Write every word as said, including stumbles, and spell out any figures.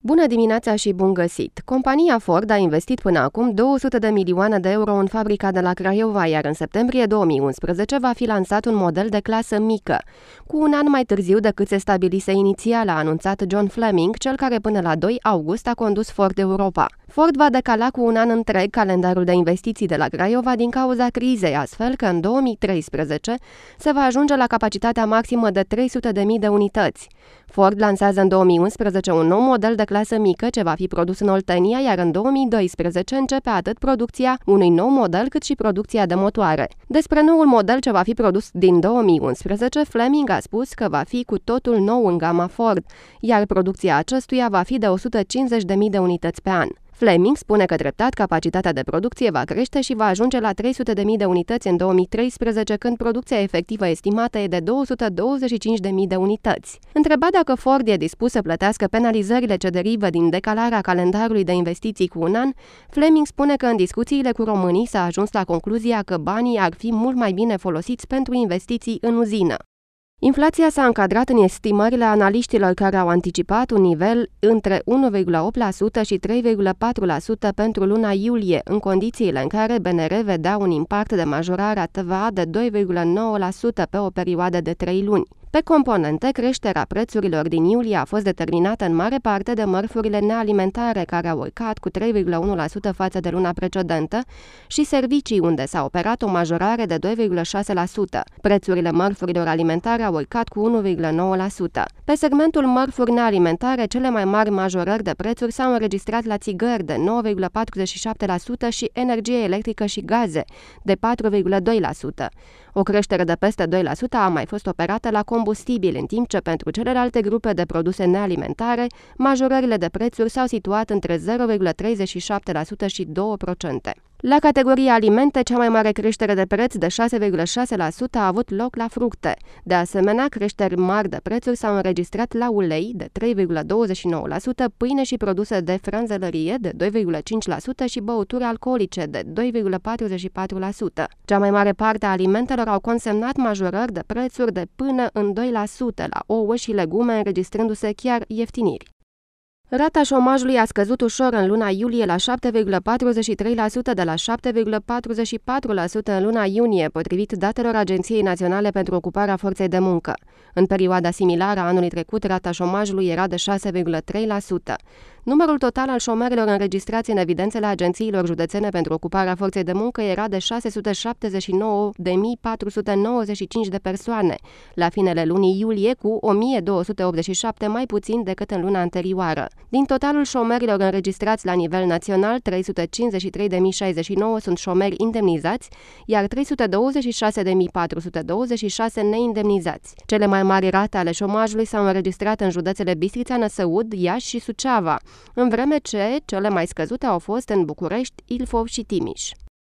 Bună dimineața și bun găsit! Compania Ford a investit până acum două sute de milioane de euro în fabrica de la Craiova, iar în septembrie două mii unsprezece va fi lansat un model de clasă mică, cu un an mai târziu decât se stabilise inițial, a anunțat John Fleming, cel care până la doi august a condus Ford Europa. Ford va decala cu un an întreg calendarul de investiții de la Craiova din cauza crizei, astfel că în două mii treisprezece se va ajunge la capacitatea maximă de trei sute de mii de unități. Ford lansează în două mii unsprezece un nou model de clasă mică ce va fi produs în Oltenia, iar în două mii doisprezece începe atât producția unui nou model cât și producția de motoare. Despre noul model ce va fi produs din două mii unsprezece, Fleming a spus că va fi cu totul nou în gama Ford, iar producția acestuia va fi de o sută cincizeci de mii de unități pe an. Fleming spune că treptat capacitatea de producție va crește și va ajunge la trei sute de mii de unități în două mii treisprezece, când producția efectivă estimată e de două sute douăzeci și cinci de mii de unități. Întrebat dacă Ford e dispus să plătească penalizările ce derivă din decalarea calendarului de investiții cu un an, Fleming spune că în discuțiile cu românii s-a ajuns la concluzia că banii ar fi mult mai bine folosiți pentru investiții în uzină. Inflația s-a încadrat în estimările analiștilor care au anticipat un nivel între unu virgulă opt la sută și trei virgulă patru la sută pentru luna iulie, în condițiile în care B N R vedea un impact de majorare a T V A de doi virgulă nouă la sută pe o perioadă de trei luni. Pe componente, creșterea prețurilor din iulie a fost determinată în mare parte de mărfurile nealimentare, care au urcat cu trei virgulă unu la sută față de luna precedentă, și servicii, unde s-a operat o majorare de doi virgulă șase la sută. Prețurile mărfurilor alimentare au urcat cu unu virgulă nouă la sută. Pe segmentul mărfuri nealimentare, cele mai mari majorări de prețuri s-au înregistrat la țigări de nouă virgulă patruzeci și șapte la sută și energie electrică și gaze de patru virgulă doi la sută. O creștere de peste doi la sută a mai fost operată la combustibil, în timp ce pentru celelalte grupe de produse nealimentare, majorările de prețuri s-au situat între zero virgulă treizeci și șapte la sută și doi la sută. La categoria alimente, cea mai mare creștere de preț de șase virgulă șase la sută a avut loc la fructe. De asemenea, creșteri mari de prețuri s-au înregistrat la ulei de trei virgulă douăzeci și nouă la sută, pâine și produse de frânzelărie de doi virgulă cinci la sută și băuturi alcoolice de doi virgulă patruzeci și patru la sută. Cea mai mare parte a alimentelor au consemnat majorări de prețuri de până în doi la sută la ouă și legume, înregistrându-se chiar ieftiniri. Rata șomajului a scăzut ușor în luna iulie la șapte virgulă patruzeci și trei la sută de la șapte virgulă patruzeci și patru la sută în luna iunie, potrivit datelor Agenției Naționale pentru Ocuparea Forței de Muncă. În perioada similară a anului trecut, rata șomajului era de șase virgulă trei la sută. Numărul total al șomerilor înregistrați în evidențele agențiilor județene pentru ocuparea forței de muncă era de șase sute șaptezeci și nouă de mii patru sute nouăzeci și cinci de persoane, la finele lunii iulie, cu o mie două sute optzeci și șapte mai puțin decât în luna anterioară. Din totalul șomerilor înregistrați la nivel național, trei sute cincizeci și trei de mii șaizeci și nouă sunt șomeri indemnizați, iar trei sute douăzeci și șase de mii patru sute douăzeci și șase neindemnizați. Cele mai mari rate ale șomajului s-au înregistrat în județele Bistrița, Năsăud, Iași și Suceava, în vreme ce cele mai scăzute au fost în București, Ilfov și Timiș.